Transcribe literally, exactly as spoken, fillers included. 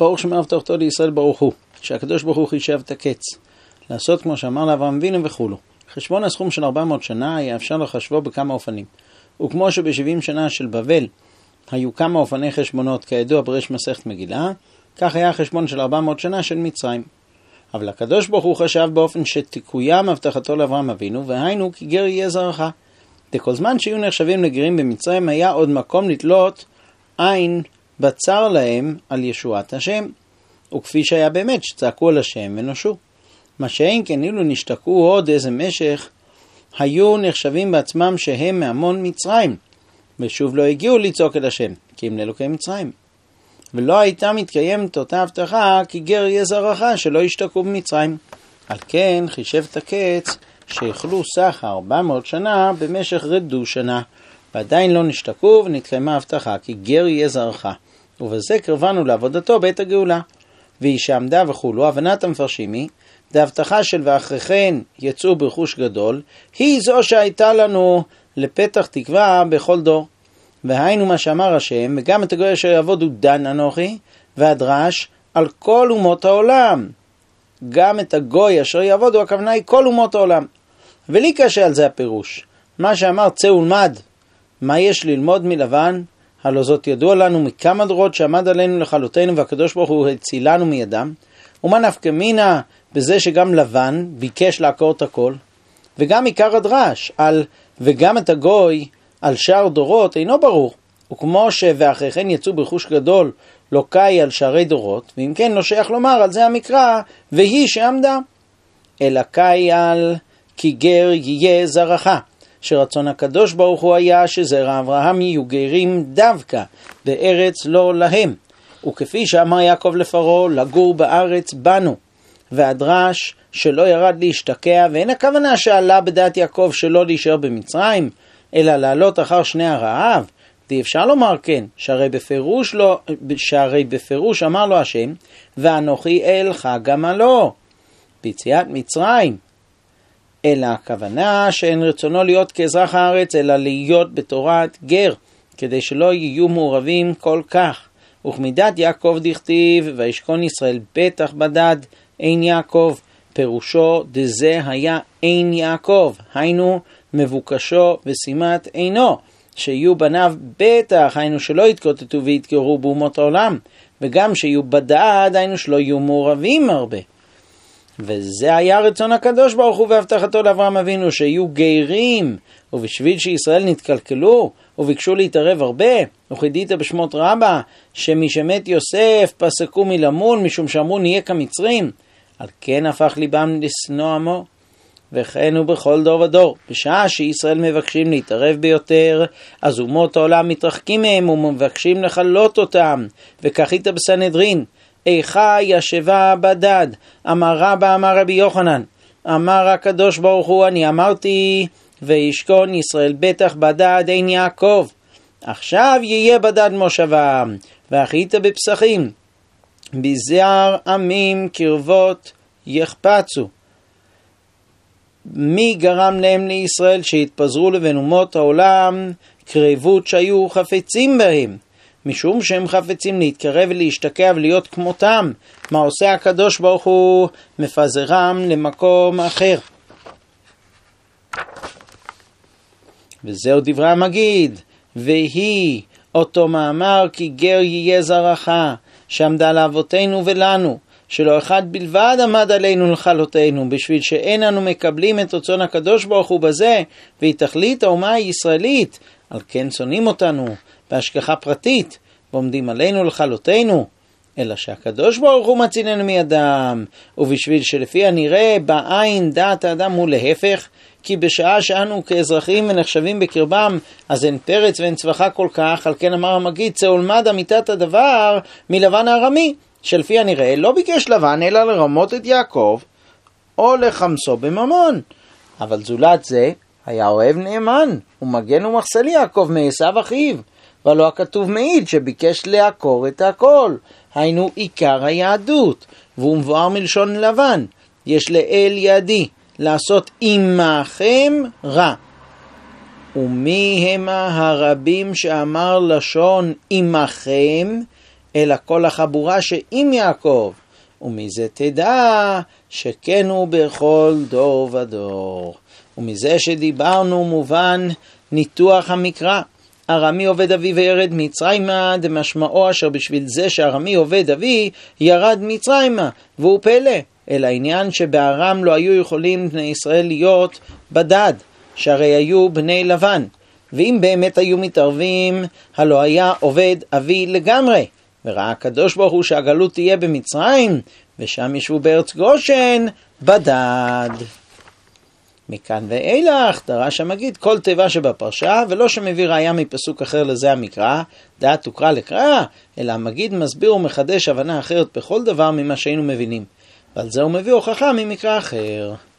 ברוך שמה הבטחתו לישראל ברוך הוא, שהקדוש ברוך הוא חישב את הקץ, לעשות כמו שאמר לאברהם אבינו וכולו. חשבון הסכום של ארבע מאות שנה היה אפשר לחשבו בכמה אופנים, וכמו שב-שבעים שנה של בבל היו כמה אופני חשבונות כידוע בראש מסכת מגילה, כך היה החשבון של ארבע מאות שנה של מצרים. אבל הקדוש ברוך הוא חשב באופן שתקוים הבטחתו לאברהם אבינו, והיינו כי גר יהיה זרעך. וכל זמן שיהיו נחשבים לגרים במצרים היה עוד מקום לתלות עין בצר להם על ישועת השם, וכפי שהיה באמת שצעקו על השם ונושעו. מה שאין כן אילו נשתקעו עוד איזה משך, היו נחשבים בעצמם שהם מהמון מצרים, ושוב לא הגיעו לצעוק אל השם, כי הם לאלוקי מצרים. ולא הייתה מתקיימת אותה הבטחה כי גר יהיה זרעך שלא ישתקעו במצרים. על כן חישב את הקץ שיכלו סך ארבע מאות שנה במשך רדו שנה, ועדיין לא נשתקעו ונתקיימה הבטחה כי גר יהיה זרעך, ובזה קרבנו לעבודתו בעת הגאולה. והיא שעמדה וכולו, הבנת המפרשים היא, והבטחה של ואחרי כן יצאו ברכוש גדול, היא זו שהייתה לנו לפתח תקווה בכל דור. והיינו מה שאמר השם, וגם את הגוי אשר יעבודו דן אנוכי, והדרש על כל אומות העולם. גם את הגוי אשר יעבודו, הכוונה היא כל אומות העולם. ולי קשה על זה הפירוש. מה שאמר צא ולמד, מה יש ללמוד מלבן? הלא זאת ידוע לנו מכמה דורות שעמד עלינו לכלותנו, והקדוש ברוך הוא הצילנו מידם. ומה נפקא מינה בזה שגם לבן ביקש לעקור את הכל? וגם עיקר הדרש על וגם את הגוי על שאר דורות אינו ברור. וכמו שאחרי כן יצאו ברכוש גדול לא קאי על שערי דורות, ואם כן לא שייך לומר על זה המקרא והיא שעמדה, אלא קאי על כי גר יהיה זרעך, שרצון הקדוש ברוך הוא היה שזרע אברהם יהיו גרים דווקא בארץ לא להם, וכפי שאמר יעקב לפרעה לגור בארץ בנו. והדרש שלא ירד להשתקע, ואין הכוונה שעלה בדעת יעקב שלא להישאר במצרים, אלא לעלות אחר שני הרעב. די אפשר לומר כן, שהרי בפירוש, לא, שהרי בפירוש אמר לו השם, ואנוכי אלך גמלו ביציאת מצרים. אלא הכוונה שאין רצונו להיות כאזרח הארץ, אלא להיות בתורת גר, כדי שלא יהיו מעורבים כל כך. וכמידת יעקב דכתיב, וישכון ישראל בטח בדד אין יעקב, פירושו דזה היה אין יעקב, היינו מבוקשו ושימת עינו, שיהיו בניו בטח, היינו שלא יתקוטטו ויתגרו באומות העולם, וגם שיהיו בדד, היינו שלא יהיו מעורבים הרבה. וזה היה רצון הקדוש ברוך הוא והבטחתו לאברהם אבינו, שיהיו גרים, ובשביל שישראל נתקלקלו וביקשו להתערב הרבה, וחידית בשמות רבה שמי שמת יוסף פסקו מלמול משום שאמרו נהיה כמצרים, על כן הפך ליבם לשנוא עמו. וכן הוא בכל דור ודור, בשעה שישראל מבקשים להתערב ביותר, אז אומות העולם מתרחקים מהם ומבקשים לחלות אותם. וככית בסנהדרין, איכה ישבה בדד, אמר רבא אמר רבי יוחנן, אמר הקדוש ברוך הוא אני אמרתי, וישכון ישראל בטח בדד אין יעקב, עכשיו יהיה בדד מושבם, ואחית בפסחים, בזער עמים קרבות יחפצו. מי גרם להם לישראל שהתפזרו לבין אומות העולם קרבות שהיו חפצים בהם? משום שהם חפצים להתקרב ולהשתקע ולהיות כמותם. מה עושה הקדוש ברוך הוא? מפזרם למקום אחר. וזהו דברי המגיד, והיא אותו מאמר כי גר יהיה זרעך, שעמדה לאבותינו ולנו, שלא אחד בלבד עמד עלינו לכלותנו, בשביל שאין אנו מקבלים את רצון הקדוש ברוך הוא בזה, והיא תכלית האומה הישראלית. על כן שונאים אותנו בהשגחה פרטית, ועומדים עלינו לכלותנו, אלא שהקדוש ברוך הוא מצילנו מידם, ובשביל שלפי הנראה בעין דעת האדם הוא להפך, כי בשעה שאנו כאזרחים ונחשבים בקרבם, אז אין פרץ ואין צווחה כל כך. על כן אמר המגיד, צא ולמד אמיתת הדבר מלבן הארמי, שלפי הנראה לא ביקש לבן אלא לרמות את יעקב או לחמסו בממון, אבל זולת זה היה אוהב נאמן ומגן ומחסל יעקב מעשיו אחיו, ולא הכתוב מעיד שביקש לעקור את הכל, היינו עיקר היהדות, והוא מבואר מלשון לבן, יש לאל ידי לעשות עמכם רע. ומי הם הרבים שאמר לשון עמכם? אלא כל החבורה שעם יעקב, ומזה תדע שכן הוא בכל דור ודור. ומזה שדיברנו מובן ניתוח המקרא. ארמי עובד אבי וירד מצרימה, דמשמעו אשר בשביל זה שארמי עובד אבי ירד מצרימה, והוא פלא. אלא העניין שבארם לא היו יכולים בני ישראל להיות בדד, שהרי היו בני לבן. ואם באמת היו מתערבים, הלא היה עובד אבי לגמרי. וראה הקדוש ברוך הוא שהגלות תהיה במצרים, ושם ישבו בארץ גושן בדד. מכאן ואילך דרש המגיד כל תיבה שבפרשה, ולא שמביא ראיה מפסוק אחר לזה המקרא, דעת תוקרא לקרא, אלא המגיד מסביר ומחדש הבנה אחרת בכל דבר ממה שהיינו מבינים. ועל זה הוא מביא הוכחה ממקרא אחר.